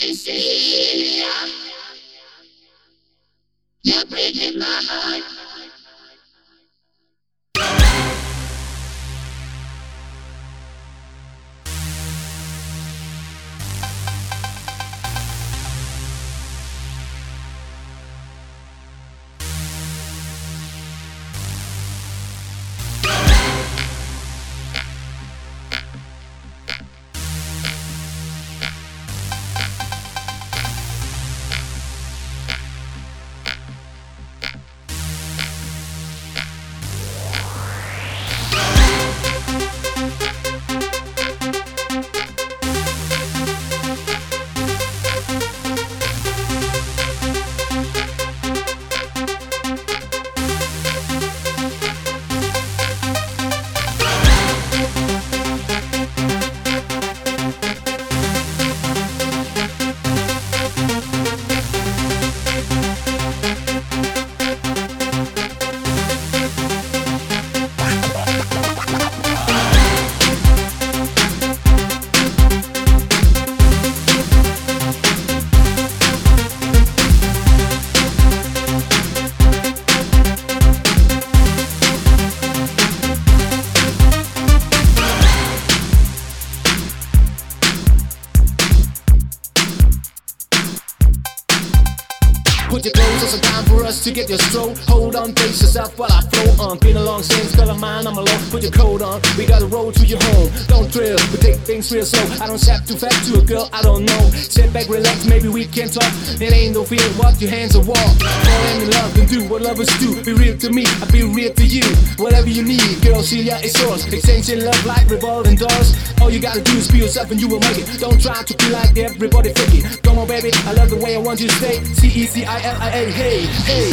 You're breaking my heart. Put your clothes on, some time for us to get your stroll. Hold on, brace yourself while I flow on. Been a long since, color mine, I'm alone. Put your coat on, we gotta roll to your home. Don't thrill, we take things real slow. I don't step too fast to a girl, I don't know. Sit back, relax, maybe we can talk. It ain't no fear, what your hands are walk. Fall in love and do what lovers do. Be real to me, I be real to you. Whatever you need, girl, Celia is yours. Exchanging love like revolving doors. All you gotta do is be yourself and you will make it. Don't try to be like everybody fake it. Come on, baby, I love the way I want you to stay. CECILIA, hey, hey.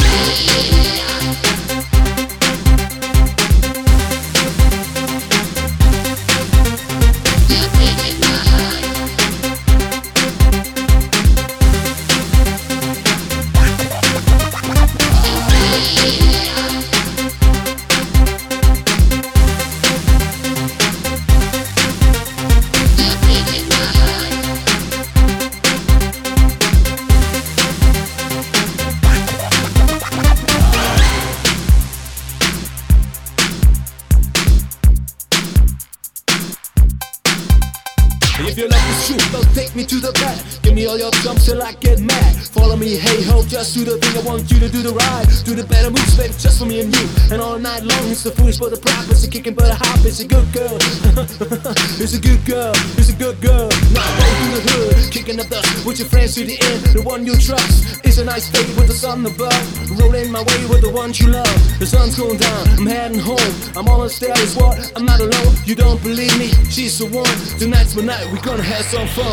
If your love is true, don't take me to the back. Give me all your jumps till I get mad. Follow me, hey ho, just do the thing. I want you to do the right. Do the better moves, baby, just for me and you. And all night long, it's the foolish but the proud. It's a kicking but a hop, it's a good girl. It's a good girl, it's a good girl. Now go through the hood, kicking up dust with your friends to the end. The one you trust. It's a nice day with the sun above. Rolling my way with the ones you love. The sun's going down, I'm heading home. I'm almost there, it's what, I'm not alone. You don't believe me, she's the one. Tonight's my night, we're gonna have some fun.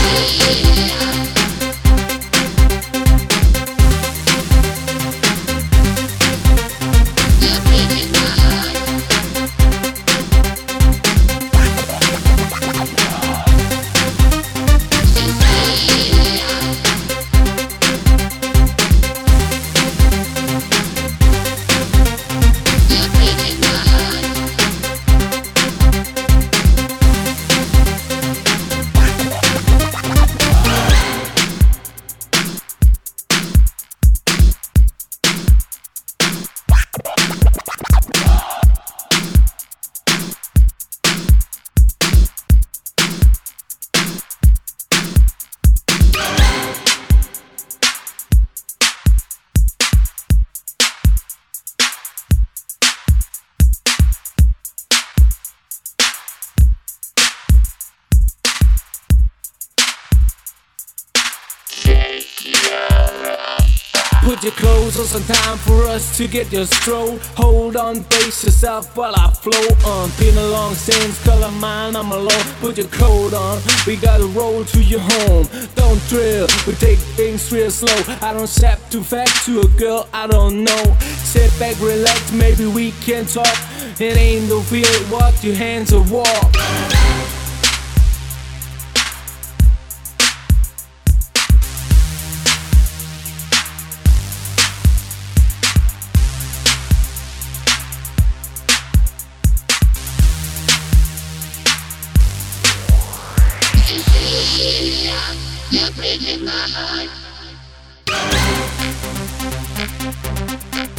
Put your clothes on, some time for us to get your stroll. Hold on, brace yourself while I flow on. Been a long since, color mine, I'm alone. Put your coat on, we gotta roll to your home. Don't thrill, we take things real slow. I don't step too fast to a girl, I don't know. Sit back, relax, maybe we can talk. It ain't no fear, what your hands are walk. You're breaking my heart.